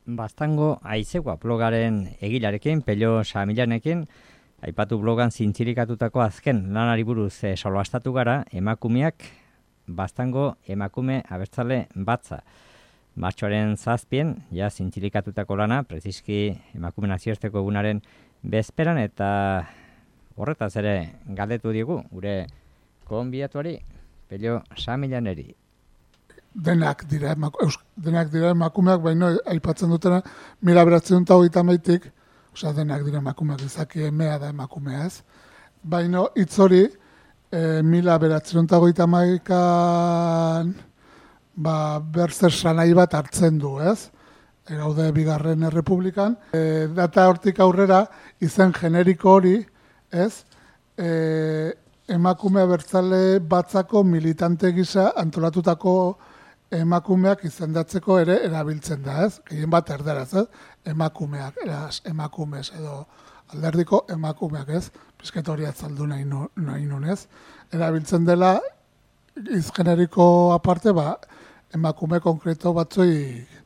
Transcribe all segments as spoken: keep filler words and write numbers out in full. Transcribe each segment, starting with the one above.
Baztango Aizegoa blogaren egilarekin, Pello Samilanekin, aipatu blogan zintzilikatutako azken lanari buruz e, solastatu gara, emakumeak Baztango emakume abertzale batza. Martxoaren zazpien, ja zintzilikatutako lana, preziski emakume nazioarteko egunaren bezperan, eta horretaz ere galdetu digu, gure gonbidatuari, Pello Samilaneri. Denak dira, emaku, denak dira emakumeak, baina aipatzen dutena, mila beratzen eta hogeita maitik, osea, denak dira emakumeak, izaki emea da emakumea ez. Baina hitz hori, e, mila beratzen eta hogeita maikan, ba, berzer sanai bat hartzen du, ez? E, gaude bigarren errepublikan. E, data hortik aurrera, izen generiko hori, ez? E, emakume abertzale batzako militante gisa antolatutako emakumeak izendatzeko ere erabiltzen da, ez? Gehien bat erderaz, ez? Emakumeak, eraz, emakumez edo alderdiko emakumeak, ez? Pisket hori atzaldu nahi, nu, nahi nunez. Erabiltzen dela, izgeneriko aparte, ba, emakume konkreto batzoi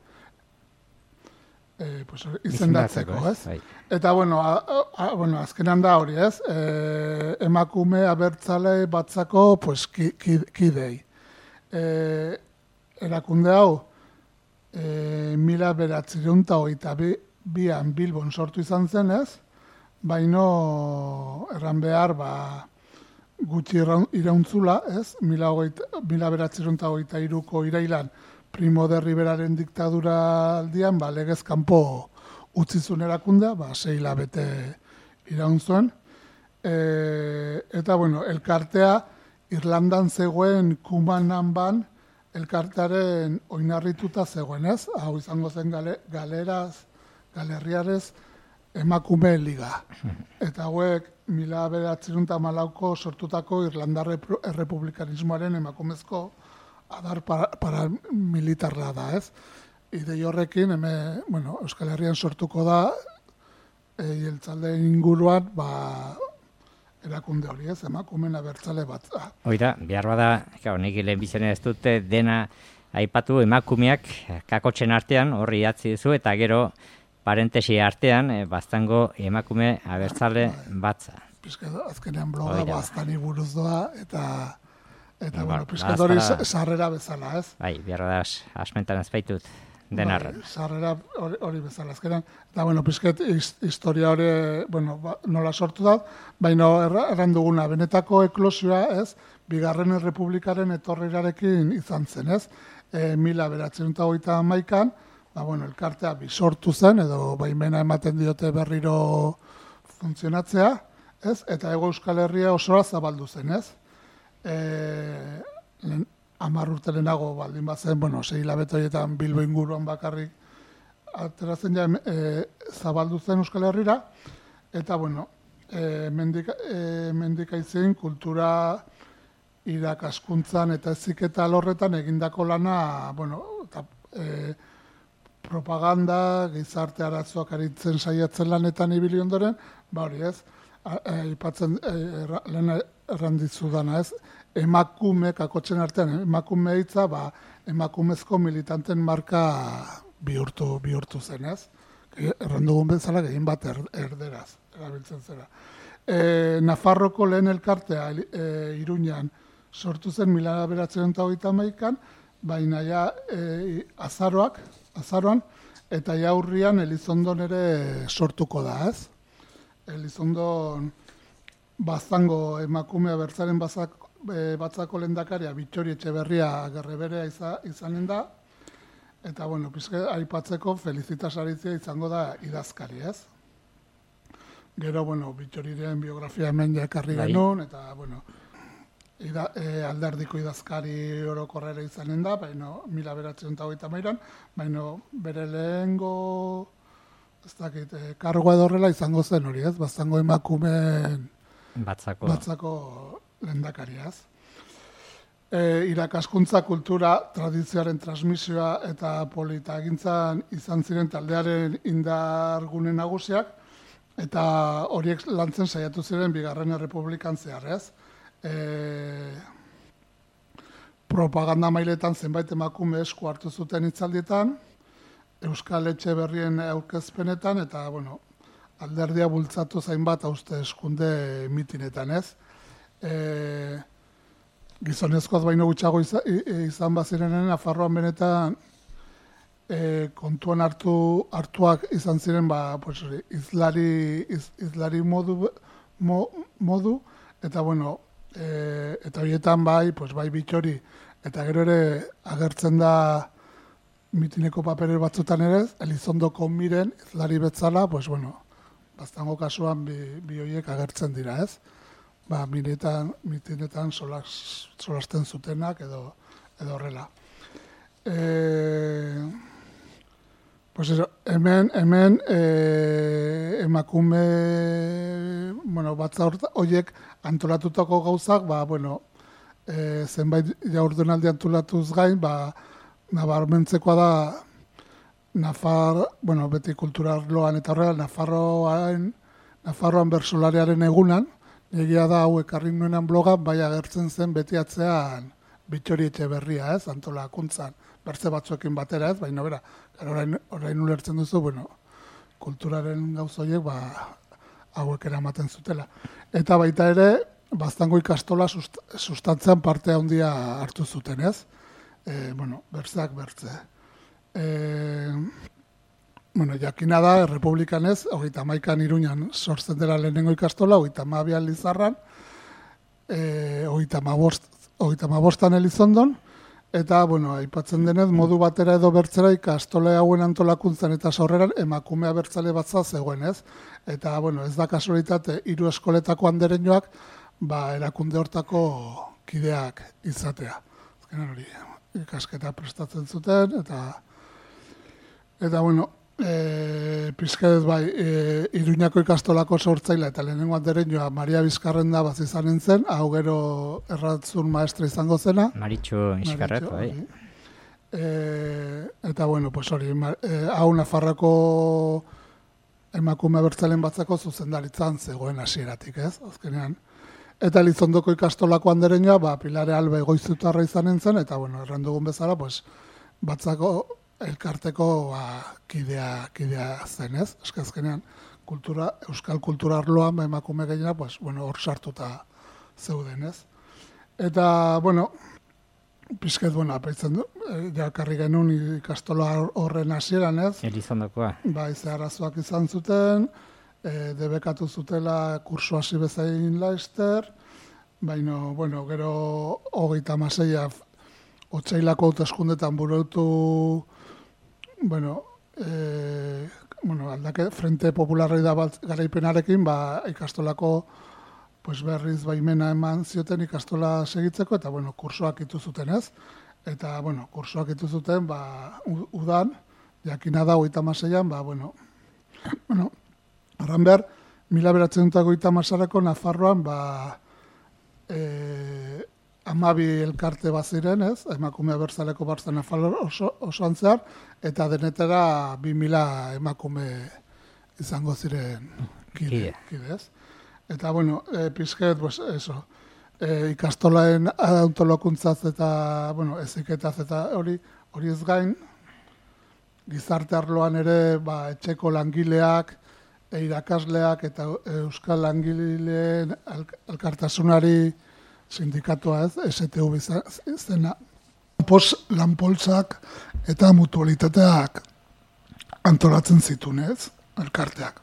e, pues, izendatzeko, ez? Bai. Eta, bueno, a, a, bueno, azkenan da hori, ez? E, emakume abertzale batzako, pues, ki, ki, kidei. E, Erakunde hau, e, mila beratzen eta hogeita bi, bian Bilbon sortu izan zenez, baino erran behar ba, gutxi irauntzula, ez? Mila, mila beratzen eta hogeita iruko irailan Primo de Riveraren diktadura aldian, ba, legez kanpo utzizun erakundea, ba, sei hilabete iraun zuen. E, eta, bueno, elkartea Irlandan zegoen Kumanan ban, elkartearen oinarrituta zegoen, ez? Hau izango zen gale, galeraz, galerriarez, emakume liga. Eta hauek, mila bederatziehun eta hamalauko sortutako Irlandar errepublikanismoaren emakumezko adar paramilitarra da, ez? Idei horrekin, heme, bueno, Euskal Herrian sortuko da, e, jeltzalde inguruan, ba, erakunde hori, ez, emakumen abertzale bat. Oida, behar bada, nik lehen bizene ez dute dena aipatu emakumeak kakotzen artean, horri idatzi duzu, eta gero parentesi artean, e, Baztango emakume abertzale batza. Piskat, azkenean bloga Baztani buruz doa, eta, eta bueno, piskat hori sarrera bezala, ez? Bai, behar bada, asmentan ez baitut. Denarren. Bai, sarrera hori, hori bezala azkenan. Eta, bueno, pizket historia hori, bueno, ba, nola sortu da, baina erran duguna, benetako eklosioa, ez, bigarren errepublikaren etorrirarekin izan zen, ez, e, mila beratzen eta hogeita hamaikan, ba, bueno, elkartea bisortu zen, edo baimena ematen diote berriro funtzionatzea, ez, eta Hego Euskal Herria osora zabaldu zen, ez. E, Amar urte lehenago baldin bazen, bueno, sei hilabete horietan Bilbo inguruan bakarrik ateratzen ja e, zabaldu zen Euskal Herrira, eta, bueno, e, mendika, e, mendikaitzen kultura irakaskuntzan eta eziketa alorretan egindako lana, bueno, eta, e, propaganda, gizarte arazoak aritzen saiatzen lanetan ibili ondoren, ba hori ez, aipatzen e, erra, lehen errandizu dana ez, emakume kakotzen artean, emakume hitza, ba, emakumezko militanten marka bihurtu, bihurtu zen, ez? Errandugun bezala gehien bat er, erderaz, erabiltzen zera. E, Nafarroko lehen elkartea e, Iruñan sortu zen mila bederatziehun eta hogeita hamaikan, baina ja e, azaroak, azaroan, eta ja urrian Elizondon ere sortuko da, ez? Elizondon Baztango emakume abertzaren bazako batzako lehendakaria Bittori Etxeberria Gerreberea iza, izanen da, eta, bueno, pizke aipatzeko Felicitas Aritzia izango da idazkari, ez? Gero, bueno, Bittoriren biografia hemen jakarri genuen, eta, bueno, ida, e, alderdiko idazkari orokorrera izanen da, baina mila bederatziehun eta hogeita hamairan, baina bere lehengo, ez dakit, e, kargoa edo horrela izango zen hori, ez? Baztango emakumeen batzako, batzako lehendakariaz. E, irakaskuntza kultura tradizioaren transmisioa eta polita egintzan izan ziren taldearen indargune nagusiak, eta horiek lantzen saiatu ziren bigarren errepublikan zehar, ez? E, propaganda mailetan zenbait emakume esku hartu zuten hitzaldietan, Euskal Etxe Berrien aurkezpenetan, eta, bueno, alderdia bultzatu zainbat hauste eskunde mitinetan, ez? E, gizonezkoaz baino gutxago izan, izan bazirenen, Nafarroan benetan e, kontuan hartu hartuak izan ziren, ba, pues, izlari, iz, izlari modu, mo, modu, eta, bueno, e, eta horietan bai, pues, bai Bitxori, eta gero ere agertzen da mitineko paperer batzutan ere, Elizondoko miren, izlari betzala, pues, bueno, baztango kasuan bi, bi horiek agertzen dira, ez? Ba, minetan, mitinetan solas, solasten zutenak edo, edo horrela. E, pues eso, hemen, hemen e, emakume, bueno, batza horiek antolatutako gauzak, ba, bueno, e, zenbait jaurdunaldi antolatuz gain, ba, nabarmentzekoa da Nafar, bueno, beti kulturarloan eta horrela, Nafarroan, Nafarroan bersolariaren egunan, egia da hau ekarri nuenan blogan, bai agertzen zen beti atzean Bitxori Etxeberria, ez, antolakuntzan, bertze batzuekin batera, ez, baina bera, orain, orain ulertzen duzu, bueno, kulturaren gauz horiek, ba, hauek eramaten zutela. Eta baita ere, baztango ikastola sust, sustatzean parte handia hartu zuten, ez? E, bueno, bertzeak bertze. E, bueno, jakina da, Errepublikanez, hogeita hamaikan Iruñan sortzen dela lehenengo ikastola, hogeita hamabian Lizarran, e, hogeita hamabostan Elizondon, eta, bueno, aipatzen denez, modu batera edo bertzera ikastole hauen antolakuntzan eta sorreran emakumea bertzale batza zegoen, ez? Eta, bueno, ez da kasualitate, hiru eskoletako andereñoak, ba, erakunde hortako kideak izatea. Azkenan hori, ikasketa prestatzen zuten, eta, eta bueno, e, pizkedez bai, e, Iruñako ikastolako sortzaila eta lehenengo andereñoa Maria Bizkarrenda bat izanen zen, hau gero erratzun maestra izango zena. Maritxu Iskarret, bai. E, eta bueno, pues hori, e, hau Nafarroko emakume bertzalen batzako zuzendaritzan zegoen hasieratik, ez? Azkenean. Eta Elizondoko ikastolako andereñoa, ba, Pilare Albe Goizutarra izanen zen, eta, bueno, errandugun bezala, pues, batzako elkarteko ba, kidea, kidea zen, ez? Azkenean, kultura, euskal kultura arloan, ba, emakume gehiena, pues, bueno, hor sartuta zeuden, ez? Eta, bueno, pizket, bueno, apaitzen du, jakarri genuen ikastola horren hasieran, ez? Elizondokoa. Ba, ize arazoak izan zuten, E, debekatu zutela kurso hasi bezain laizter, baina, bueno, gero hogeita hamaseia otsailako hauteskundetan burutu, bueno, e, bueno, aldake, Frente Popularrei da garaipenarekin, ba, ikastolako pues, berriz baimena eman zioten ikastola segitzeko, eta, bueno, kursoak itu zuten, ez? Eta, bueno, kursoak itu zuten, ba, udan, jakina da hogeita hamaseian, ba, bueno, bueno, arran behar, mila beratzen dutako eta masarako Nafarroan, ba, e, amabi elkarte baziren, ez? Emakume bertzaleko barzan Nafarro oso, osoan zehar, eta denetara bi mila emakume izango ziren kide, kide ez? Eta, bueno, e, pizket, pues, eso, e, ikastolaen autolokuntzaz eta, bueno, eziketaz eta hori, hori ez gain, gizarte arloan ere, ba, etxeko langileak, irakasleak eta euskal langileen elkartasunari sindikatua, ez, S T U zena, pos lanpoltzak eta mutualitateak antolatzen zituen, ez, elkarteak.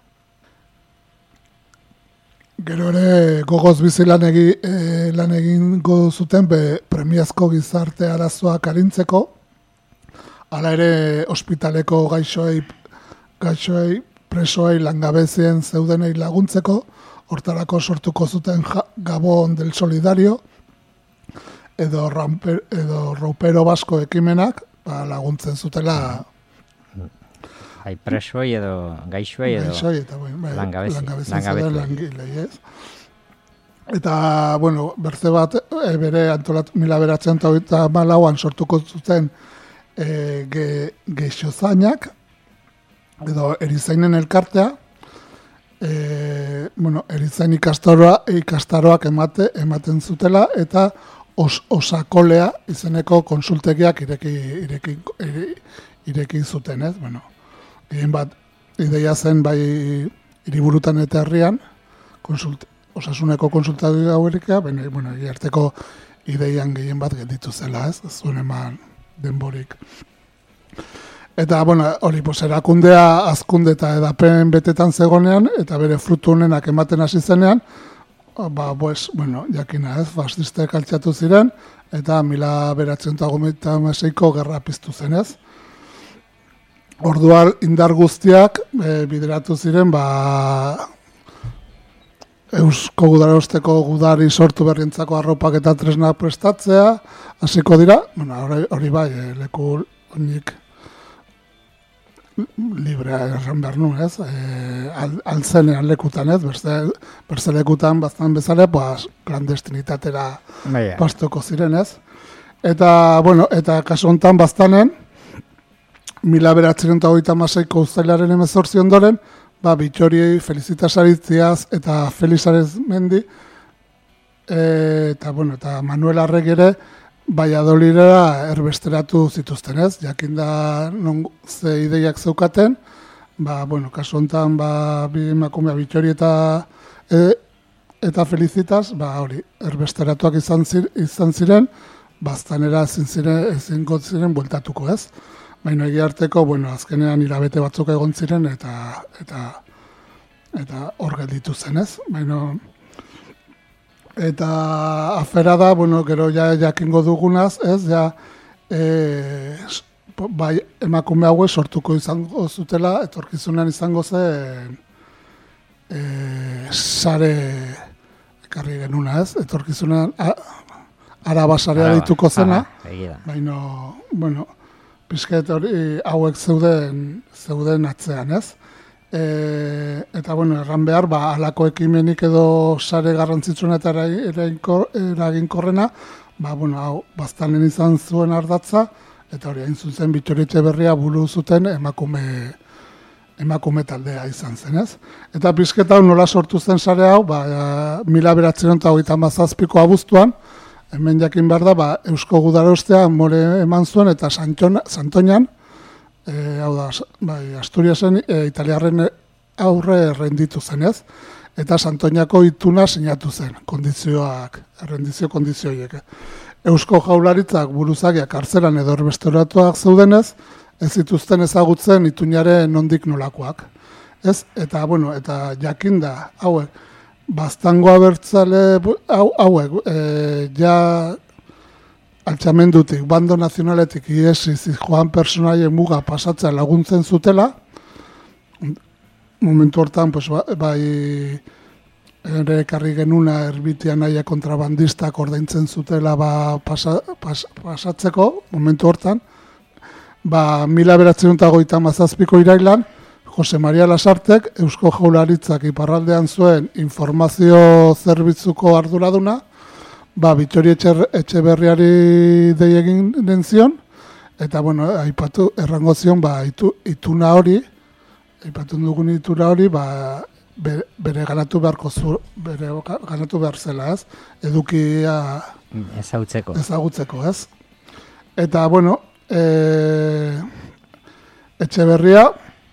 Gero ere gogoz bizi lan, egi, e, lan egingo zuten be, premiazko gizarte arazoak arintzeko, hala ere ospitaleko gaixoei, gaixoei presoei langabezien zeudenei laguntzeko, hortarako sortuko zuten ja, Gabon del Solidario, edo, ramper, edo Roupero Basko ekimenak, ba, laguntzen zutela. Hai presoei edo gaixoei edo gaixoei eta bueno, langabezien zeuden langilei, ez? Eta, bueno, berze bat, e, bere antolat, mila beratzen eta malauan sortuko zuten e, ge, geixozainak, edo erizainen elkartea, e, bueno, erizain ikastaroa, ikastaroak emate, ematen zutela, eta os, osakolea izeneko konsultegiak ireki, ireki, ireki zuten, ez? Bueno, gehien bat, ideia zen bai hiriburutan eta herrian, konsult, osasuneko konsultatu hauerika, baina, bueno, egiarteko ideian gehien bat gelditu zela, ez? Zuen eman denborik. Eta, bueno, hori, pues, erakundea azkunde eta edapen betetan zegonean, eta bere frutu honenak ematen hasi zenean, ba, pues, bueno, jakina, ez, fascistek altxatu ziren, eta mila beratzen eta gomita maseiko gerra piztu zen, ez? Orduan indar guztiak e, bideratu ziren, ba, Eusko Gudarosteko gudari sortu berrientzako arropak eta tresnak prestatzea, hasiko dira, bueno, hori, hori bai, e, leku honik librea erran behar nuen, ez? E, al, altzenean lekutan, ez? Berze, berze lekutan baztan bezala, pues, klandestinitatera Baina. pastuko ziren, ez? Eta, bueno, eta kasu honetan baztanen, mila beratzen eta hogeita maseiko uztailaren emezortzi ondoren, ba, Bitxoriei Felicitas eta Felix Arizmendi, e, eta, bueno, eta Manuel Arregi ere, Valladolidera erbesteratu zituzten, ez? Jakinda non ze ideiak zeukaten, ba, bueno, kasu honetan, ba, bi emakumea Bitxori eta e, eta Felicitas, ba, hori, erbesteratuak izan, zir, izan ziren, baztanera ezin ziren, ezin ziren bueltatuko, ez? Baina egiarteko, bueno, azkenean hilabete batzuk egon ziren, eta eta eta hor gelditu zen, ez? Baina, eta afera da, bueno, gero ja jakingo dugunaz, ez, ja, e, bai, emakume hauek sortuko izango zutela, etorkizunan izango zen, e, sare ekarri genuna, ez, etorkizunan araba sarea dituko zena, baina, bueno, pizket hori hauek zeuden, zeuden atzean, ez? E, eta, bueno, erran behar, ba, alako ekimenik edo sare garrantzitsuna eta eraginkorrena, ba, bueno, hau, baztanen izan zuen ardatza, eta hori hain zuzen Bittori Etxeberria buru zuten emakume, emakume taldea izan zen, ez? Eta pizket hau nola sortu zen sare hau, ba, mila beratzen eta hogeita mazazpiko abuztuan, hemen jakin behar da, ba, Eusko Gudarostea more eman zuen, eta Santoñan, e, hau da, bai, Asturiasen, e, italiarren aurre errenditu zenez, eta Santoñako ituna sinatu zen, kondizioak, errendizio kondizioiek. Eusko Jaurlaritzak buruzagiak kartzelan edo erbestoratuak zeudenez, ez zituzten ezagutzen itunaren nondik nolakoak. Ez? Eta, bueno, eta jakinda, hauek, baztango abertzale hau, hauek, e, ja altxamendutik, bando nazionaletik iesiz joan personaien muga pasatzea laguntzen zutela, momentu hortan, pues, bai, ere ekarri genuna erbitia naia kontrabandistak ordaintzen zutela ba, pasa, pas, pasatzeko, momentu hortan, ba, mila beratzen eta goita mazazpiko irailan, Jose Maria Lasartek, Eusko Jaurlaritzak iparraldean zuen informazio zerbitzuko arduraduna, ba, Bittori Etxeberriari dei egin den zion, eta, bueno, aipatu, errango zion, ba, itu, ituna hori, aipatu dugun ituna hori, ba, bere, bere ganatu beharko zu, bere ganatu behar zela, ez? Edukia ezagutzeko. Ezagutzeko, ez? Eta, bueno, e, Etxeberria,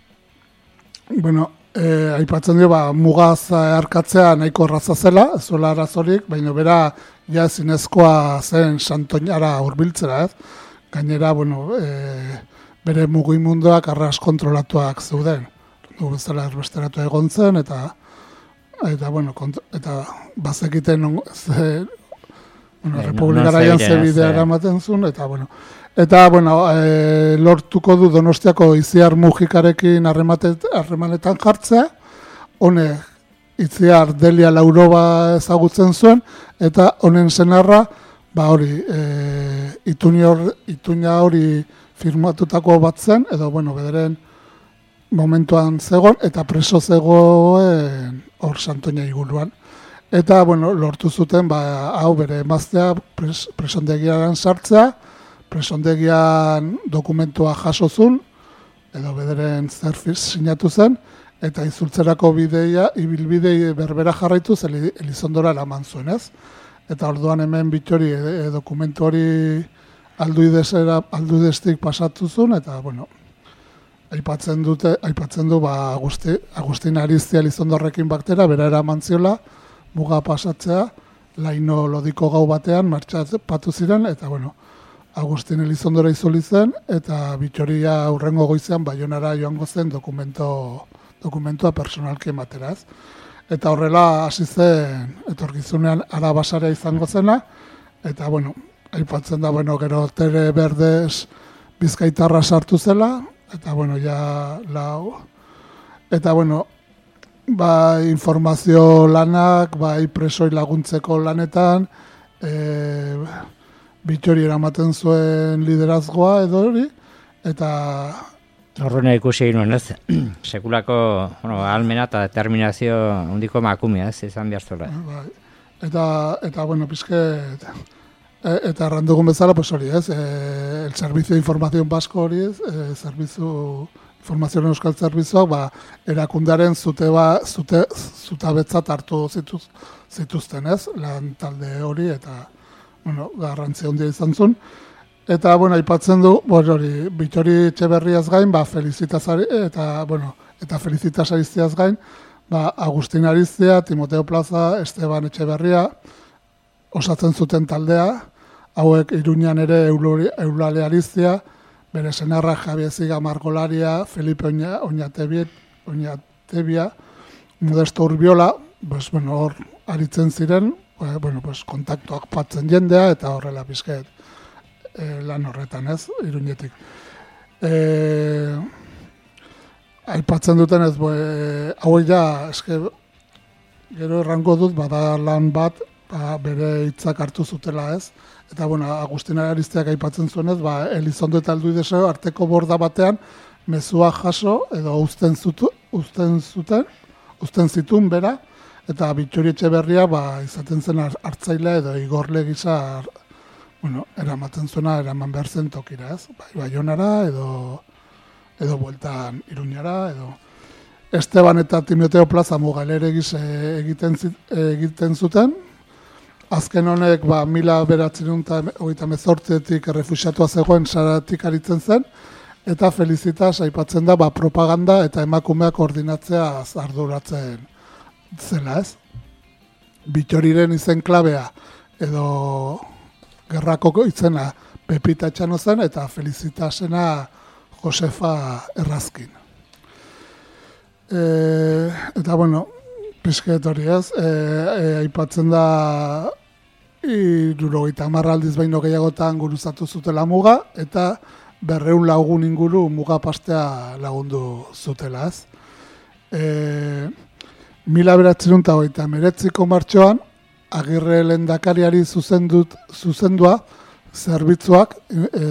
bueno, e, aipatzen dio, ba, mugaz arkatzea nahiko erraza zela, ez zuela arazorik, baina bera ja zinezkoa zen Santoñara hurbiltzera, ez? Gainera, bueno, e, bere mugimunduak arras kontrolatuak zeuden. Du bezala erbesteratu egon zen, eta, eta bueno, kont, eta bazekiten on, ze, bueno, e, Republikaraian no, no ze bidea eramaten zuen, eta, bueno, Eta, bueno, e, lortuko du Donostiako Itziar Mujikarekin harremanetan jartzea, honek Itziar Delia Lauroba ezagutzen zuen, eta honen senarra, ba hori, e, ituina hori firmatutako bat zen, edo, bueno, bederen momentuan zegoen, eta preso zegoen hor Santoña inguruan. Eta, bueno, lortu zuten, ba, hau bere emaztea pres, presondegiaren sartzea, presondegian dokumentua jaso zuen, edo bederen zerfiz sinatu zen, eta izultzerako bideia, ibilbidei berbera jarraituz Elizondora eraman zuen, ez? Eta orduan hemen Bittori e, e, dokumentu hori alduidezera, alduideztik pasatu zuen, eta, bueno, aipatzen dute, aipatzen du ba, Agusti, Agustin Ariztia Elizondorrekin baktera, bera eraman ziola, muga pasatzea, laino lodiko gau batean, martxapatu ziren, eta bueno, Agustin Elizondora izoli zen, eta Bittoria hurrengo goizean Baionara joango zen dokumento, dokumentua personalki emateraz. Eta horrela hasi zen, etorkizunean arabasarea izango zena, eta bueno, aipatzen da, bueno, gero Tere Berdez bizkaitarra sartu zela, eta bueno, ja lau, eta bueno, bai informazio lanak, bai presoi laguntzeko lanetan, e, Bittori eramaten zuen liderazgoa edo hori, eta horrena ikusi egin nuen, ez? Sekulako, bueno, almena eta determinazio handiko emakumea, ez, izan behar zuela. Bai. Eta, eta, bueno, pizket, e, eta errandugun bezala, pues hori, ez, e, el Servicio de Información Vasco hori, ez, e, Servizu, Informazioen Euskal Zerbitzuak, ba, erakundaren zute, ba, zute, zutabetzat hartu zituz, zituzten, ez, lan talde hori, eta, bueno, garrantzia handia izan zuen. Eta, bueno, aipatzen du, bueno, hori, Bittori Etxeberriaz gain, ba, Felicitas eta, bueno, eta Felicitas Ariztiaz gain, ba, Agustin Ariztia, Timoteo Plaza, Esteban Etxeberria, osatzen zuten taldea, hauek Iruñan ere Eulale Ariztia, bere senarra Javier Ziga Margolaria, Felipe Oñatebia, Oñatebia, Modesto Urbiola, pues, bueno, hor aritzen ziren, bueno, pues, kontaktuak patzen jendea, eta horrela pizket e, lan horretan, ez, Iruñetik. E, aipatzen duten ez, e, hau ja, eske, gero errango dut, bada lan bat, ba, bere hitzak hartu zutela, ez, eta, bueno, Agustin Ariztiak aipatzen zuenez, ba, Elizondo eta Alduideseo arteko borda batean, mezua jaso, edo uzten, zutu, uzten zuten, uzten zitun bera, eta Bittori Etxeberria ba, izaten zen hartzaile edo igorle gisa, bueno, eramaten zuena, eraman behar zen tokira, ez? Bai, Baionara edo, edo bueltan Iruñara, edo Esteban eta Timoteo Plaza mugalere giz egiten, egiten zuten. Azken honek, ba, mila beratzen eta hogeita mezortzetik errefuxiatua zegoen saratik aritzen zen, eta Felicitas aipatzen da, ba, propaganda eta emakumeak koordinatzea arduratzen zela, ez? Bittoriren izen klabea edo gerrako izena Pepita Etxano zen, eta Felicitasena Josefa Errazkin. E, eta, bueno, pizket hori, ez? E, e, aipatzen da hirurogeita hamar aldiz baino gehiagotan guruzatu zutela muga, eta berrehun lagun inguru muga pastea lagundu zutela, ez? E, Mila beratzen eta hogeita meretziko martxoan, Agirre lehendakariari zuzendut, zuzendua, zerbitzuak, e,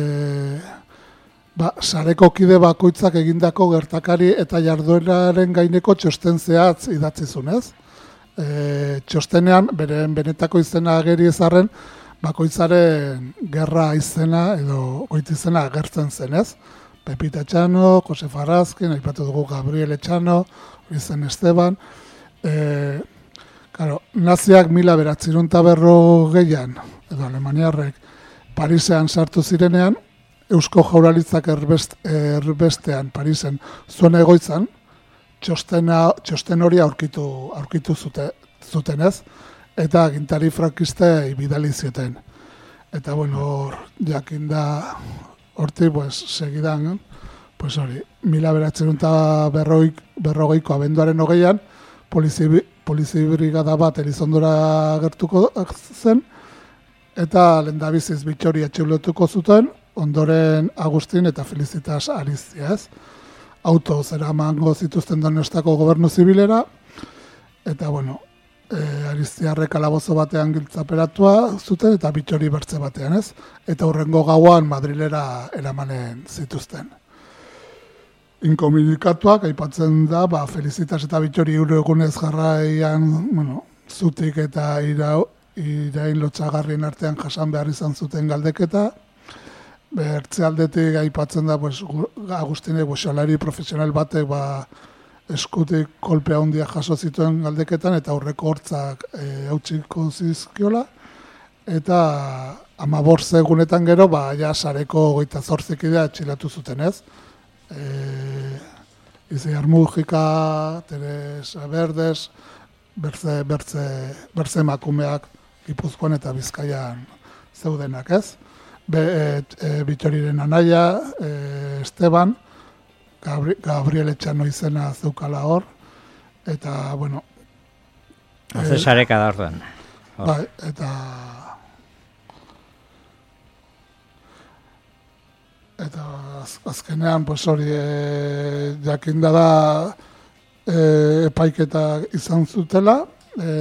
ba, sareko kide bakoitzak egindako gertakari eta jardueraren gaineko txosten zehatz idatzi zunez. E, txostenean, beren benetako izena ageri ezarren, bakoitzaren gerra izena edo goiti izena agertzen zenez. Pepita Etxano, Josefa Errazkin, aipatu dugu Gabriel Etxano, izen Esteban. E, claro, naziak mila beratzerun eta berrogeian, edo alemaniarrek, Parisean sartu zirenean, Eusko Jaurlaritzak erbest, erbestean Parisen zuen egoitzan, txostena, txosten hori aurkitu, aurkitu zute, zutenez, eta agintari frankistei bidali zioten. Eta, bueno, hor, jakin da, horti, pues, segidan, pues hori, mila beratzerun eta berrogeiko abenduaren hogeian, Polizi, polizi brigada bat Elizondora gertuko zen, eta lehendabiziz Bittori atxilotuko zuten, ondoren Agustin eta Felicitas Ariztia, ez? Auto zeramango zituzten Donostiako gobernu zibilera, eta, bueno, e, Ariztiarrek kalabozo batean giltzaperatua zuten, eta Bittori bertze batean, ez? Eta hurrengo gauan Madrilera eramanen zituzten. Inkomunikatuak, aipatzen da, ba, Felicitas eta Bittori euro egunez jarraian, bueno, zutik eta ira, irain lotxagarrien artean jasan behar izan zuten galdeketa. Bertze aldetik aipatzen da, pues, Agustinek boxalari profesional batek ba, eskutik kolpea handia jaso zituen galdeketan, eta aurreko hortzak e, hautsiko zizkiola. Eta amabortze egunetan gero, ba, ja sareko goita zortzikidea atxilatu zuten, ez? e, Iziar Mujika, Teresa Verdes, bertze, bertze, bertze emakumeak Gipuzkoan eta Bizkaian zeudenak, ez? Be, e, e, Bittoriren anaia, e, Esteban, Gabri, Gabriel Etxano izena zeukala hor, eta, bueno... Haze sareka da orduan. Bai, eta... Eta az, azkenean, pues hori, e, jakinda da e, epaiketa izan zutela. E,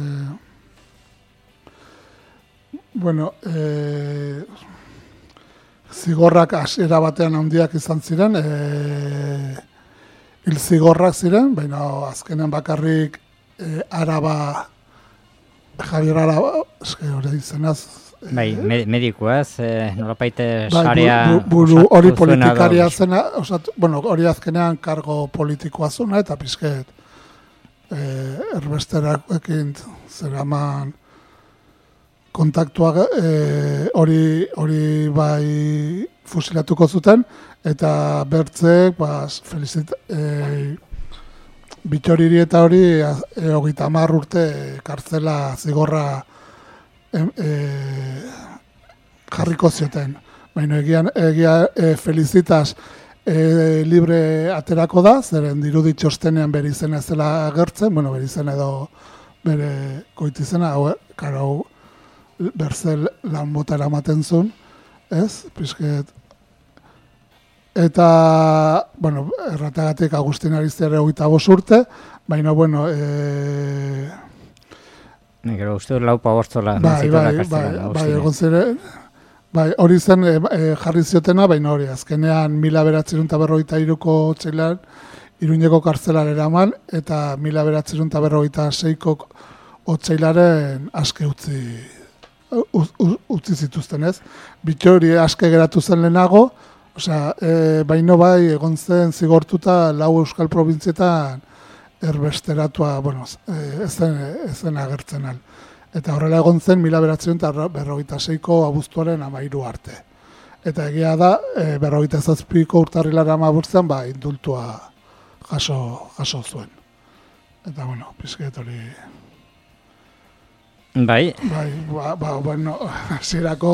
bueno, e, zigorrak hasiera batean handiak izan ziren, e, hil zigorrak ziren, baina azkenean bakarrik e, Araba, Javier Araba, eske hori izenaz, Bai, medikuaz, eh, nolapaite bai, sarea... Buru hori politikaria zena, osatu, bueno, hori azkenean kargo politikoa zuna, eta pizket eh, erbesterakoekin zeraman kontaktuak eh, hori hori bai fusilatuko zuten, eta bertzek, ba, felizit, eh, Bittoriri eta hori eh, hogeita hamar urte kartzela zigorra E, e, jarriko zioten. Baina egian, egia e, Felicitas e, libre aterako da, zeren dirudi txostenean bere izena ez dela agertzen, bueno, bere izena edo bere goitizena, hau, karo, berzel lan bota eramaten zuen, ez, pizket. Eta, bueno, erratagatik Agustin Ariztierre hogeita bost urte, baina, bueno, e, Gero uste lau pabortzola. Bai, bai, bai, bai, egon ziren. Bai, hori zen e, e, jarri ziotena, baina hori, azkenean mila beratzerun eta berrogeita iruko otsailean Iruñeko kartzelar eraman, eta mila beratzerun eta berrogeita seiko otsailaren aske utzi, utzi zituzten, ez? Bittori aske geratu zen lehenago, osea, e, baino bai, egon zen zigortuta lau euskal probintzietan erbesteratua, bueno, ezen, ezen agertzen al. Eta horrela egon zen, mila beratzen eta berrogeita seiko abuztuaren amairu arte. Eta egia da, e, berrogeita zazpiko urtarrilara amaburtzen, ba, indultua jaso, jaso zuen. Eta, bueno, pizket hori... Bai. Bai, ba, ba bueno, hasierako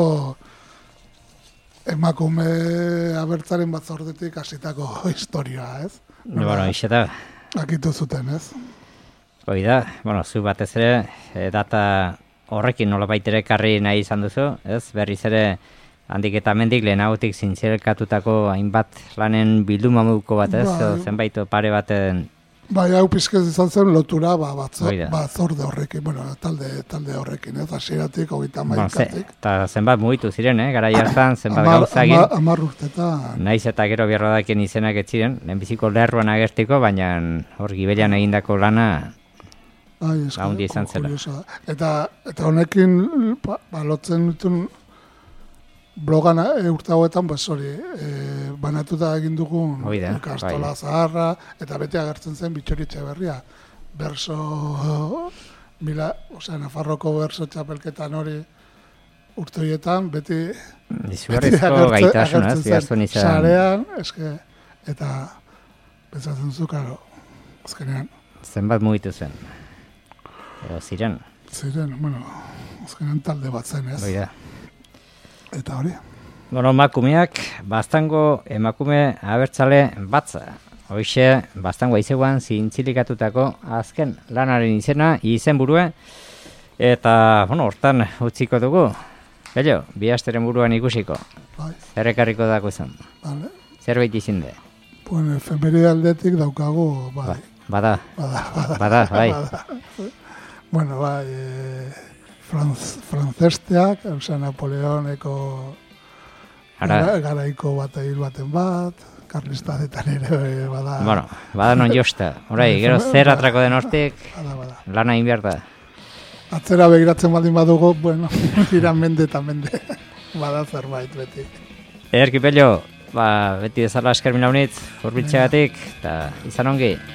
emakume abertzaren batzordetik hasitako historia, ez? No, bueno, ixeta... Akitu zuten, ez? Hoi da, bueno, zu batez ere, e, data horrekin nolabait ere karri nahi izan duzu, ez? Berriz ere, handik eta mendik lehenagotik zintzirekatutako hainbat lanen bilduma moduko bat, ez? Bai. Zenbait pare baten... Bai, hau pizkez izan zen lotura ba, batzorde ba, horrekin, bueno, talde, talde horrekin, ez? Hasieratik, hogeita maikatik. Eta zenbat mugitu ziren, eh? Gara jartan, zenbat gauzagin. Amar, amar urtetan. Naiz eta gero bierrodakien izenak ez ziren, lehenbiziko lerroan agertiko, baina hor gibelian egindako lana haundi izan zela. Eta, eta honekin, ba, ba, lotzen dutun blogan e, urte hauetan, pues, hori, e, banatuta egin dugun ikastola zaharra, eta bete agertzen zen Bittori Etxeberria. Berso, mila, osea, Nafarroko berso txapelketan hori urte horietan, beti, beti agertzen, agertzen zen sarean, eske, eta pentsatzen zu, karo, azkenean. Zenbat mugitu zen? Edo ziren? Ziren, bueno, azkenean talde bat zen, ez? Oida. Eta hori? Bueno, emakumeak, bastango emakume abertzale batza. Hoxe, bastango aizeguan zintzilikatutako azken lanaren izena, izenburua. Eta, bueno, hortan utziko dugu. Bello, bi asteren buruan ikusiko. Bai. Errekarriko dako izan. Vale. Zerbait izinde. Bueno, efemeri aldetik daukagu, bai. Ba, bada. Bada, bada. Bada, bai. Bada. Bueno, bai, e... Franz, franzesteak, osea, Napoleoneko gara, garaiko bat hil baten bat, karlistadetan ere bada... Bueno, bada non josta. Horai, gero zer atrako den hortik, bada, bada. Lana egin behar da. Atzera begiratzen baldin badugu, bueno, iran mende eta mende. Bada zerbait beti. Ederki Pello, ba, beti bezala eskermin haunitz, urbiltzeagatik, eta izan ongi.